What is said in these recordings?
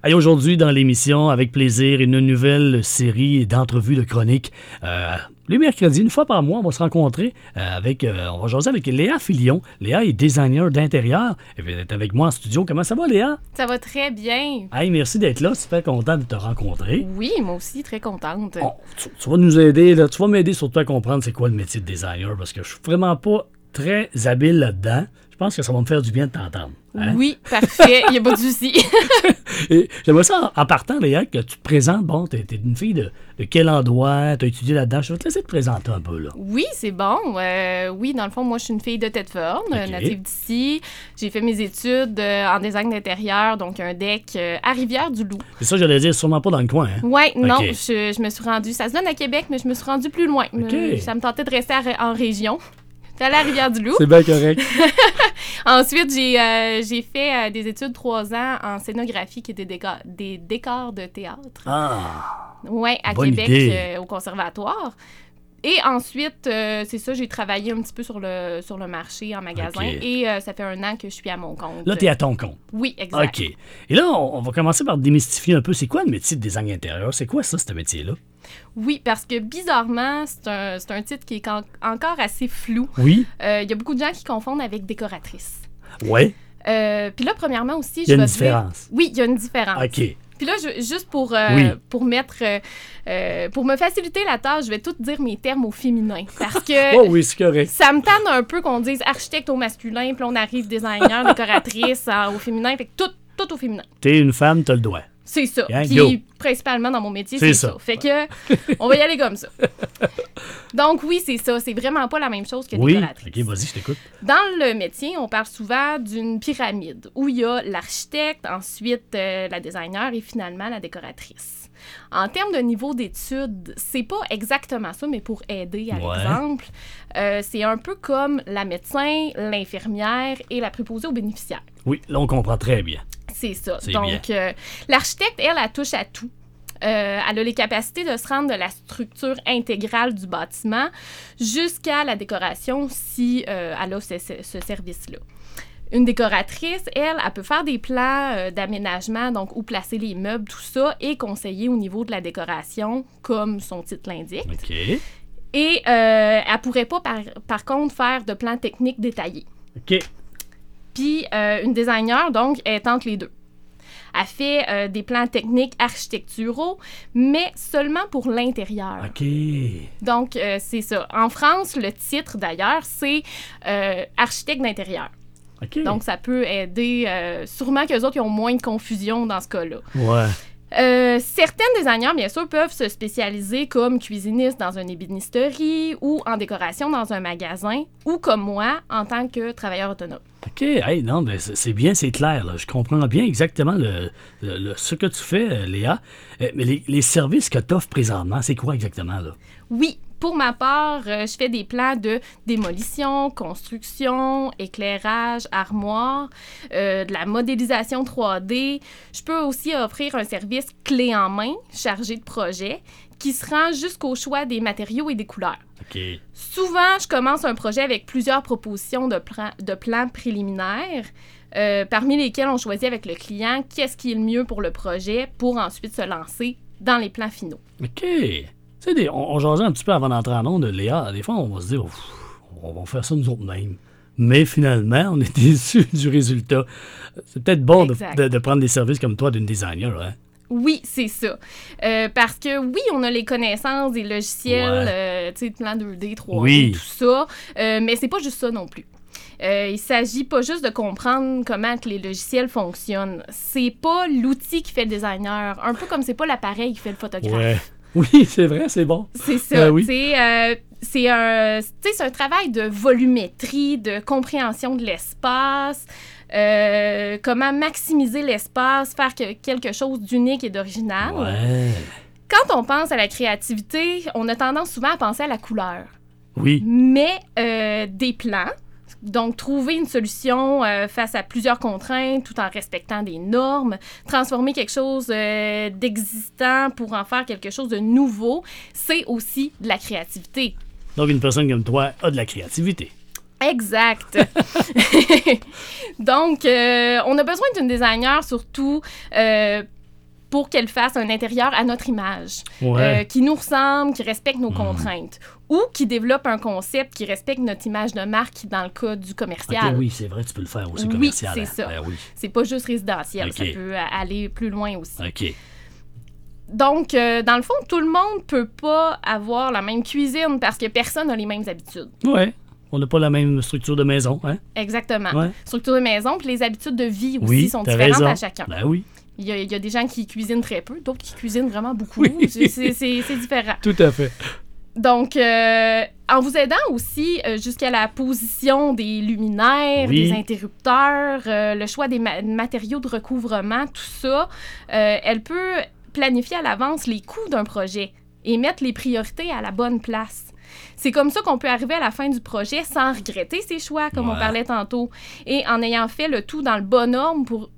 Hey, aujourd'hui, dans l'émission, avec plaisir, une nouvelle série d'entrevues de chroniques. Les mercredis, une fois par mois, on va se rencontrer on va jaser avec Léa Filion. Léa est designer d'intérieur. Elle va être avec moi en studio. Comment ça va, Léa? Ça va très bien. Hey, merci d'être là. Super content de te rencontrer. Oui, moi aussi, très contente. Bon, tu vas nous aider, là. Tu vas m'aider surtout à comprendre c'est quoi le métier de designer parce que je suis vraiment pas très habile là-dedans. Je pense que ça va me faire du bien de t'entendre. Hein? Oui, parfait. Il n'y a pas de souci. Et j'aimerais ça, en partant, Léa, que tu te présentes. Bon, t'es une fille de quel endroit? T'as étudié là-dedans? Je vais te laisser te présenter un peu, là. Oui, c'est bon. Oui, dans le fond, moi, je suis une fille de Thetford, native d'ici. J'ai fait mes études en design d'intérieur, donc un deck à Rivière-du-Loup. C'est ça, j'allais dire, sûrement pas dans le coin, hein? Oui, non, je me suis rendue... Ça se donne à Québec, mais je me suis rendue plus loin. Ça me tentait de rester en région. J'étais allée à Rivière-du-Loup. C'est bien correct. Ensuite, j'ai fait des études 3 ans en scénographie qui étaient des décors de théâtre. Ah! Oui, à Québec, au conservatoire. Et ensuite, c'est ça, j'ai travaillé un petit peu sur le marché en magasin. Et ça fait 1 an que je suis à mon compte. Là, t'es à ton compte. Oui, exact. OK. Et là, on va commencer par démystifier un peu. C'est quoi le métier de design intérieur? C'est quoi ça, ce métier-là? Oui, parce que bizarrement, c'est un titre qui est encore assez flou. Oui. Il y a beaucoup de gens qui confondent avec décoratrice. Oui. Puis là, premièrement aussi, il y a une différence. Oui, il y a une différence. OK. Puis là, juste pour me faciliter la tâche, je vais tout dire mes termes au féminin. Parce que oh oui, c'est correct. Ça me tente un peu qu'on dise architecte au masculin, puis on arrive designer, décoratrice au féminin. Fait que tout au féminin. T'es une femme, t'as le droit. C'est ça. Yeah, puis principalement dans mon métier, c'est ça. Fait que on va y aller comme ça. Donc oui, c'est ça. C'est vraiment pas la même chose que décoratrice. OK, vas-y, je t'écoute. Dans le métier, on parle souvent d'une pyramide où il y a l'architecte, ensuite la designer et finalement la décoratrice. En termes de niveau d'études, c'est pas exactement ça, mais pour aider à l'exemple, c'est un peu comme la médecin, l'infirmière et la préposée aux bénéficiaires. Oui, là, on comprend très bien. C'est ça. Donc, l'architecte, elle touche à tout. Elle a les capacités de se rendre de la structure intégrale du bâtiment jusqu'à la décoration si elle a ce service-là. Une décoratrice, elle peut faire des plans d'aménagement, donc où placer les meubles, tout ça, et conseiller au niveau de la décoration, comme son titre l'indique. OK. Et elle pourrait pas, par contre, faire de plans techniques détaillés. OK. Puis, une designer, donc, elle est entre les deux. Elle fait des plans techniques architecturaux, mais seulement pour l'intérieur. OK. Donc, c'est ça. En France, le titre, d'ailleurs, c'est architecte d'intérieur. OK. Donc, ça peut aider. Sûrement qu'eux autres, ils ont moins de confusion dans ce cas-là. Ouais. Certaines designers, bien sûr, peuvent se spécialiser comme cuisiniste dans une ébénisterie ou en décoration dans un magasin ou comme moi, en tant que travailleur autonome. OK. Hey, non, mais c'est bien, c'est clair. Là. Je comprends bien exactement ce que tu fais, Léa. Mais les services que tu offres présentement, c'est quoi exactement, là? Oui. Pour ma part, je fais des plans de démolition, construction, éclairage, armoire, de la modélisation 3D. Je peux aussi offrir un service clé en main, chargé de projet, qui se rend jusqu'au choix des matériaux et des couleurs. OK. Souvent, je commence un projet avec plusieurs propositions de plans préliminaires, parmi lesquels on choisit avec le client qu'est-ce qui est le mieux pour le projet pour ensuite se lancer dans les plans finaux. OK. Tu sais, on jasait un petit peu avant d'entrer en onde, Léa. Des fois, on va se dire, on va faire ça nous autres mêmes. Mais finalement, on est déçus du résultat. C'est peut-être bon de prendre des services comme toi d'une designer, hein? Oui, c'est ça. Parce que oui, on a les connaissances des logiciels, tu sais, plan 2D, 3D, tout ça. Mais c'est pas juste ça non plus. Il s'agit pas juste de comprendre comment que les logiciels fonctionnent. C'est pas l'outil qui fait le designer. Un peu comme c'est pas l'appareil qui fait le photographe. Ouais. Oui, c'est vrai, c'est bon. C'est ça. Oui. C'est un travail de volumétrie, de compréhension de l'espace, comment maximiser l'espace, faire quelque chose d'unique et d'original. Ouais. Quand on pense à la créativité, on a tendance souvent à penser à la couleur. Oui. Mais des plans, donc trouver une solution face à plusieurs contraintes tout en respectant des normes, transformer quelque chose d'existant pour en faire quelque chose de nouveau, c'est aussi de la créativité. Donc, une personne comme toi a de la créativité. Exact. Donc, on a besoin d'une designer surtout pour qu'elle fasse un intérieur à notre image, Ouais. qui nous ressemble, qui respecte nos contraintes, ou qui développe un concept qui respecte notre image de marque dans le cas du commercial. OK, oui, c'est vrai, tu peux le faire aussi Oui, commercial. c'est hein. ça. Ben oui. C'est pas juste résidentiel, OK. ça peut aller plus loin aussi. OK. Donc, dans le fond, tout le monde peut pas avoir la même cuisine parce que personne n'a les mêmes habitudes. Ouais. On n'a pas la même structure de maison, hein? Exactement. Ouais. Structure de maison, puis les habitudes de vie aussi Oui, sont t'as différentes raison. à chacun. Ben oui. Il y a des gens qui cuisinent très peu, d'autres qui cuisinent vraiment beaucoup. Oui. C'est différent. Tout à fait. Donc, en vous aidant aussi jusqu'à la position des luminaires, Oui. des interrupteurs, le choix des matériaux de recouvrement, tout ça, elle peut planifier à l'avance les coûts d'un projet et mettre les priorités à la bonne place. C'est comme ça qu'on peut arriver à la fin du projet sans regretter ses choix, comme on Ouais. parlait tantôt, et en ayant fait le tout dans le bon ordre,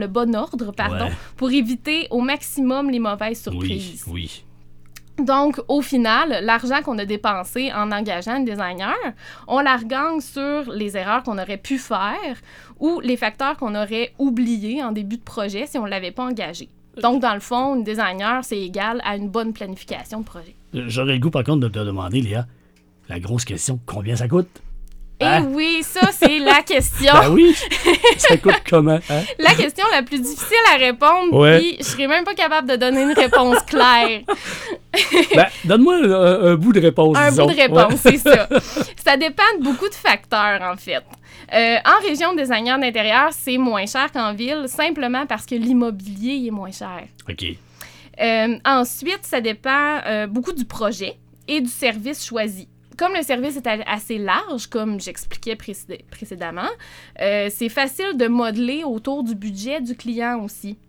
Ouais. pour éviter au maximum les mauvaises Oui, surprises. oui. Donc, au final, l'argent qu'on a dépensé en engageant un designer, on la regagne sur les erreurs qu'on aurait pu faire ou les facteurs qu'on aurait oubliés en début de projet si on ne l'avait pas engagé. Donc, dans le fond, une designer, c'est égal à une bonne planification de projet. J'aurais le goût, par contre, de te demander, Léa, la grosse question, combien ça coûte? Et Hein? oui, ça, c'est la question. Ben oui! Ça coûte comment? Hein? La question la plus difficile à répondre, Ouais. puis je serais même pas capable de donner une réponse claire. Ben, donne-moi un bout de réponse, Un disons. bout de réponse, Ouais. c'est ça. Ça dépend de beaucoup de facteurs, en fait. En région de designer d'intérieur, c'est moins cher qu'en ville, simplement parce que l'immobilier est moins cher. OK. Ensuite, ça dépend beaucoup du projet et du service choisi. Comme le service est assez large, comme j'expliquais précédemment, c'est facile de modeler autour du budget du client aussi.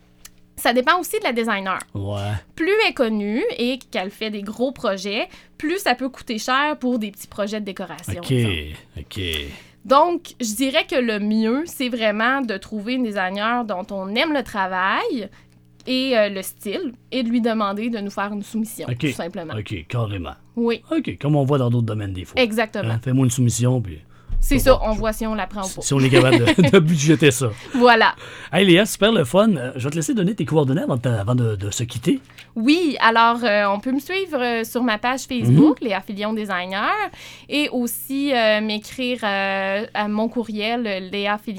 Ça dépend aussi de la designer. Ouais. Plus elle est connue et qu'elle fait des gros projets, plus ça peut coûter cher pour des petits projets de décoration. OK. exemple. OK. Donc, je dirais que le mieux, c'est vraiment de trouver une designer dont on aime le travail et le style et de lui demander de nous faire une soumission, OK. tout simplement. OK, carrément. Oui, OK, comme on voit dans d'autres domaines des fois. exactement. Hein, fais-moi une soumission, puis C'est faut ça, voir. on voit si on la prend ou pas. si on est capable de budgéter ça. Voilà. Hey Léa, super le fun. Je vais te laisser donner tes coordonnées avant de se quitter. Oui, alors on peut me suivre sur ma page Facebook, Léa Filion Designer, et aussi m'écrire à mon courriel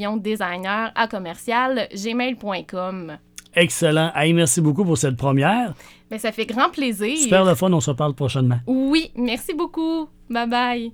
leafiliondesigner@gmail.com. Excellent. Hey, merci beaucoup pour cette première. Ben, ça fait grand plaisir. Super le fun, on se reparle prochainement. Oui, merci beaucoup. Bye bye.